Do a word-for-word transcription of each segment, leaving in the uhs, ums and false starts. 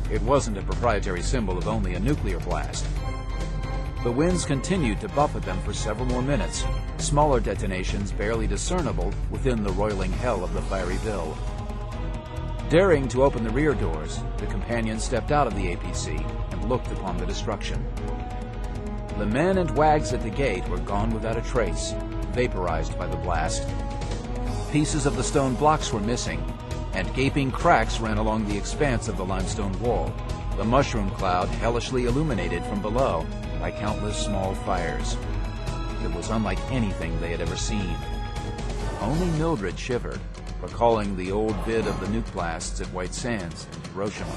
It wasn't a proprietary symbol of only a nuclear blast. The winds continued to buffet them for several more minutes, smaller detonations barely discernible within the roiling hell of the fiery bill. Daring to open the rear doors, the companions stepped out of the A P C and looked upon the destruction. The men and wags at the gate were gone without a trace, vaporized by the blast. Pieces of the stone blocks were missing, and gaping cracks ran along the expanse of the limestone wall, the mushroom cloud hellishly illuminated from below by countless small fires. It was unlike anything they had ever seen. Only Mildred shivered, recalling the old vid of the nuke blasts at White Sands and Hiroshima.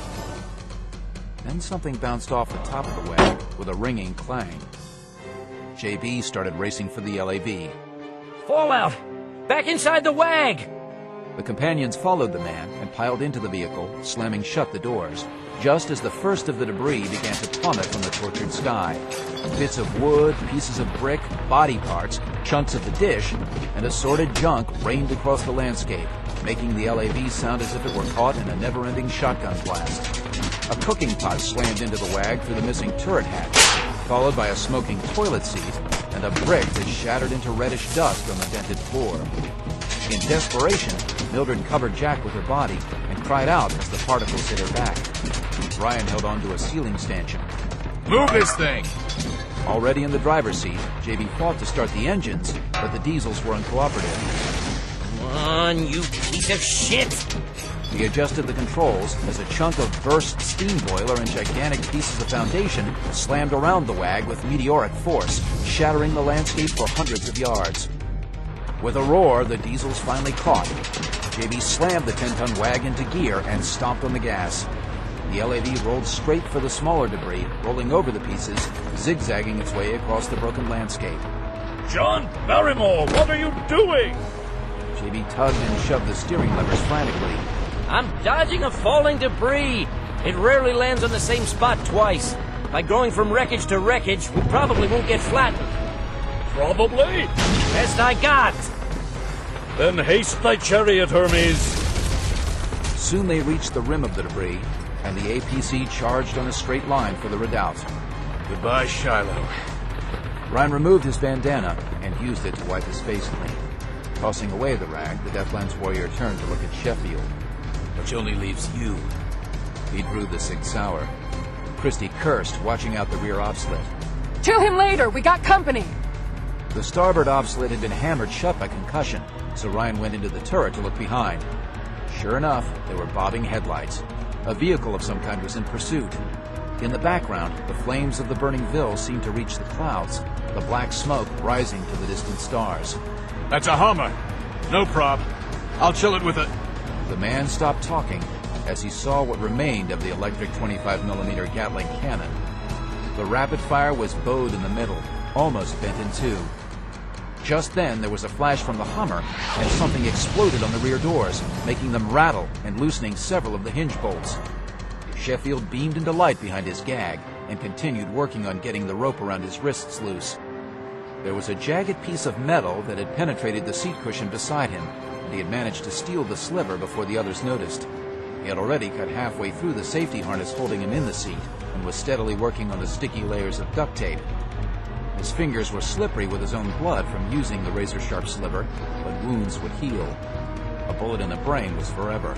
Then something bounced off the top of the wag with a ringing clang. J B started racing for the L A V. Fallout! Back inside the wag! The companions followed the man and piled into the vehicle, slamming shut the doors, just as the first of the debris began to plummet from the tortured sky. Bits of wood, pieces of brick, body parts, chunks of the dish, and assorted junk rained across the landscape, making the L A V sound as if it were caught in a never-ending shotgun blast. A cooking pot slammed into the wag through the missing turret hatch, followed by a smoking toilet seat and a brick that shattered into reddish dust on the dented floor. In desperation, Mildred covered Jack with her body and cried out as the particles hit her back. Ryan held onto a ceiling stanchion. Move this thing! Already in the driver's seat, J B fought to start the engines, but the diesels were uncooperative. Come on, you piece of shit! He adjusted the controls as a chunk of burst steam boiler and gigantic pieces of foundation slammed around the wag with meteoric force, shattering the landscape for hundreds of yards. With a roar, the diesels finally caught. J B slammed the ten-ton wag into gear and stomped on the gas. The L A V rolled straight for the smaller debris, rolling over the pieces, zigzagging its way across the broken landscape. John Barrymore, what are you doing? J B tugged and shoved the steering levers frantically. I'm dodging a falling debris. It rarely lands on the same spot twice. By going from wreckage to wreckage, we probably won't get flattened. Probably. Best I got. Then haste thy chariot, Hermes. Soon they reached the rim of the debris, and the A P C charged on a straight line for the redoubt. Goodbye, Shiloh. Ryan removed his bandana and used it to wipe his face clean. Tossing away the rag, the Deathlands warrior turned to look at Sheffield. Which only leaves you. He drew the Sig Sauer. Christie cursed, watching out the rear obslit. To him later, we got company! The starboard obslit had been hammered shut by concussion, so Ryan went into the turret to look behind. Sure enough, there were bobbing headlights. A vehicle of some kind was in pursuit. In the background, the flames of the burning Ville seemed to reach the clouds, the black smoke rising to the distant stars. That's a Hummer. No prob. I'll chill it with a... The man stopped talking as he saw what remained of the electric twenty-five millimeter Gatling cannon. The rapid fire was bowed in the middle, almost bent in two. Just then, there was a flash from the Hummer, and something exploded on the rear doors, making them rattle and loosening several of the hinge bolts. Sheffield beamed into light behind his gag and continued working on getting the rope around his wrists loose. There was a jagged piece of metal that had penetrated the seat cushion beside him, and he had managed to steal the sliver before the others noticed. He had already cut halfway through the safety harness holding him in the seat and was steadily working on the sticky layers of duct tape. His fingers were slippery with his own blood from using the razor-sharp sliver, but wounds would heal. A bullet in the brain was forever.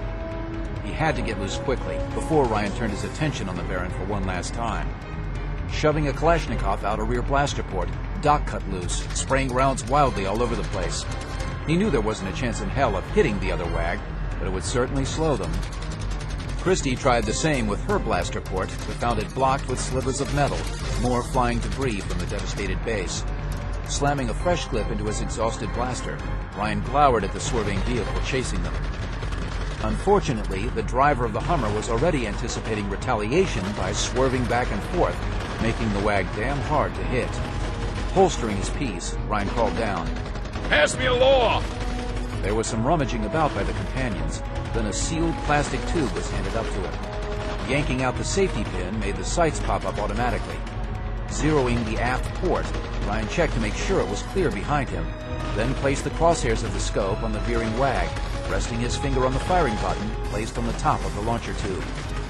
He had to get loose quickly, before Ryan turned his attention on the Baron for one last time. Shoving a Kalashnikov out a rear blaster port, Doc cut loose, spraying rounds wildly all over the place. He knew there wasn't a chance in hell of hitting the other wag, but it would certainly slow them. Christie tried the same with her blaster port, but found it blocked with slivers of metal, more flying debris from the devastated base. Slamming a fresh clip into his exhausted blaster, Ryan glowered at the swerving vehicle chasing them. Unfortunately, the driver of the Hummer was already anticipating retaliation by swerving back and forth, making the wag damn hard to hit. Holstering his piece, Ryan called down, Pass me a law! There was some rummaging about by the companions, then a sealed plastic tube was handed up to him. Yanking out the safety pin made the sights pop up automatically. Zeroing the aft port, Ryan checked to make sure it was clear behind him, then placed the crosshairs of the scope on the veering wag, resting his finger on the firing button placed on the top of the launcher tube.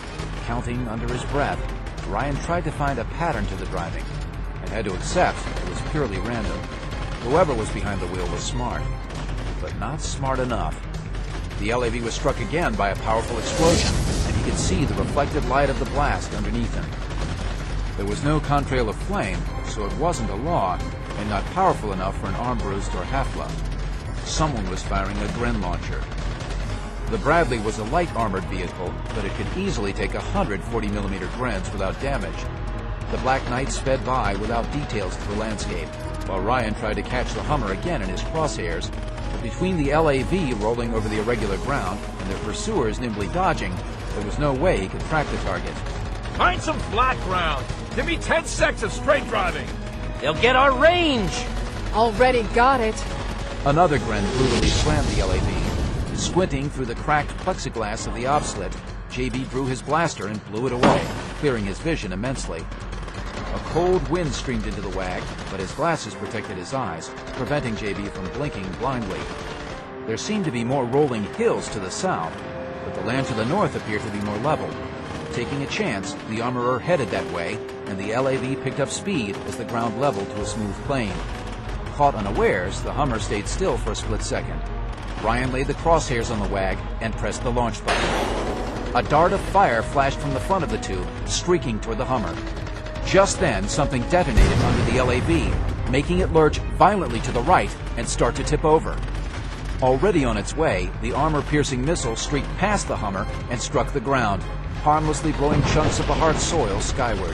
counting under his breath, Ryan tried to find a pattern to the driving and had to accept it was purely random. Whoever was behind the wheel was smart, but not smart enough. The L A V was struck again by a powerful explosion, and he could see the reflected light of the blast underneath him. There was no contrail of flame, so it wasn't a law, and not powerful enough for an Armbrust or Hafla. Someone was firing a Gren launcher. The Bradley was a light armored vehicle, but it could easily take one hundred forty millimeter Grens without damage. The Black Knight sped by without details to the landscape, while Ryan tried to catch the Hummer again in his crosshairs. But between the L A V rolling over the irregular ground and their pursuers nimbly dodging, there was no way he could track the target. Find some flat ground. Give me ten seconds of straight driving. They'll get our range. Already got it. Another Gren brutally slammed the L A V. Squinting through the cracked plexiglass of the obslit, J B drew his blaster and blew it away, clearing his vision immensely. A cold wind streamed into the wag, but his glasses protected his eyes, preventing J B from blinking blindly. There seemed to be more rolling hills to the south, but the land to the north appeared to be more level. Taking a chance, the armorer headed that way, and the L A V picked up speed as the ground leveled to a smooth plain. Caught unawares, the Hummer stayed still for a split second. Ryan laid the crosshairs on the wag and pressed the launch button. A dart of fire flashed from the front of the tube, streaking toward the Hummer. Just then, something detonated under the L A V, making it lurch violently to the right and start to tip over. Already on its way, the armor-piercing missile streaked past the Hummer and struck the ground, harmlessly blowing chunks of the hard soil skyward.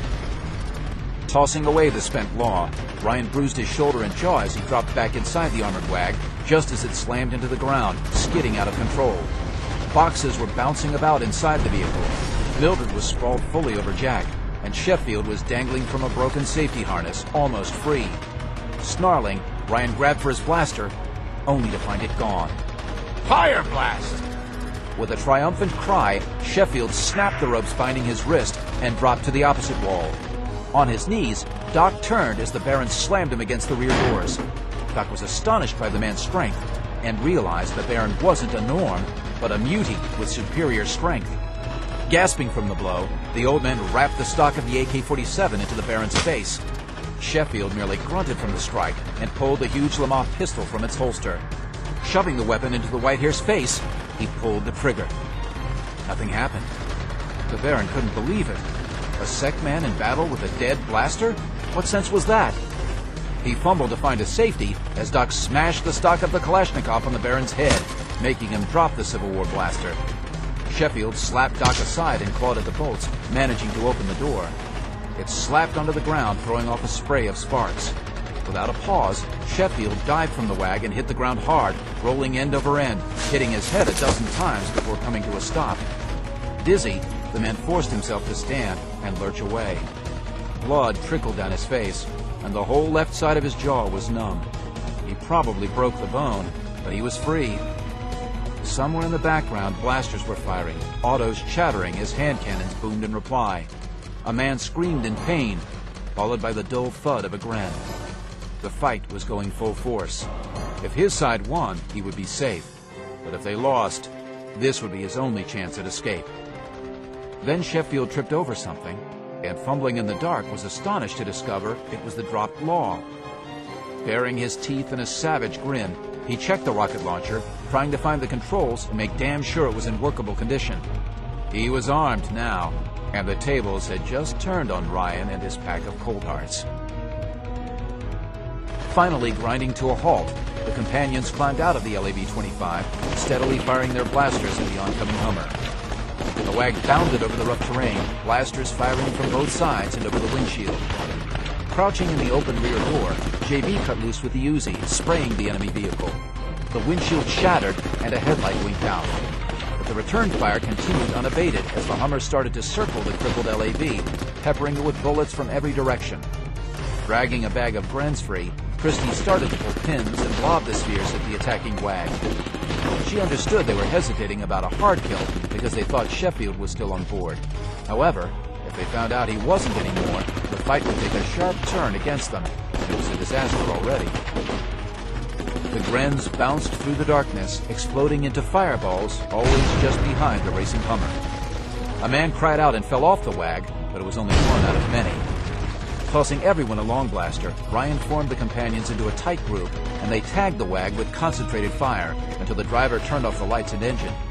Tossing away the spent law, Ryan bruised his shoulder and jaw as he dropped back inside the armored wag, just as it slammed into the ground, skidding out of control. Boxes were bouncing about inside the vehicle. Mildred was sprawled fully over Jack, and Sheffield was dangling from a broken safety harness, almost free. Snarling, Ryan grabbed for his blaster, only to find it gone. Fire blast! With a triumphant cry, Sheffield snapped the ropes binding his wrist and dropped to the opposite wall. On his knees, Doc turned as the Baron slammed him against the rear doors. Doc was astonished by the man's strength and realized the Baron wasn't a Norm, but a mutie with superior strength. Gasping from the blow, the old man wrapped the stock of the A K forty-seven into the Baron's face. Sheffield merely grunted from the strike and pulled the huge Lamar pistol from its holster. Shoving the weapon into the Whitehair's face, he pulled the trigger. Nothing happened. The Baron couldn't believe it. A Sec man in battle with a dead blaster? What sense was that? He fumbled to find a safety as Doc smashed the stock of the Kalashnikov on the Baron's head, making him drop the Civil War blaster. Sheffield slapped Doc aside and clawed at the bolts, managing to open the door. It slapped onto the ground, throwing off a spray of sparks. Without a pause, Sheffield dived from the wag and hit the ground hard, rolling end over end, hitting his head a dozen times before coming to a stop. Dizzy, the man forced himself to stand and lurch away. Blood trickled down his face, and the whole left side of his jaw was numb. He probably broke the bone, but he was free. Somewhere in the background, blasters were firing, autos chattering as hand cannons boomed in reply. A man screamed in pain, followed by the dull thud of a Gren. The fight was going full force. If his side won, he would be safe. But if they lost, this would be his only chance at escape. Then Sheffield tripped over something, and fumbling in the dark was astonished to discover it was the dropped law. Baring his teeth in a savage grin, he checked the rocket launcher, trying to find the controls and make damn sure it was in workable condition. He was armed now, and the tables had just turned on Ryan and his pack of cold hearts. Finally grinding to a halt, the companions climbed out of the L A V twenty-five, steadily firing their blasters at the oncoming Hummer. The wag bounded over the rough terrain, blasters firing from both sides and over the windshield. Crouching in the open rear door, J B cut loose with the Uzi, spraying the enemy vehicle. The windshield shattered and a headlight winked out. But the return fire continued unabated as the Hummer started to circle the crippled L A V, peppering it with bullets from every direction. Dragging a bag of Grens free, Christie started to pull pins and lob the spheres at the attacking wag. She understood they were hesitating about a hard kill because they thought Sheffield was still on board. However, if they found out he wasn't anymore, the fight would take a sharp turn against them. It was a disaster already. The Grens bounced through the darkness, exploding into fireballs, always just behind the racing Hummer. A man cried out and fell off the wag, but it was only one out of many. Tossing everyone a long blaster, Ryan formed the companions into a tight group, and they tagged the wag with concentrated fire until the driver turned off the lights and engine.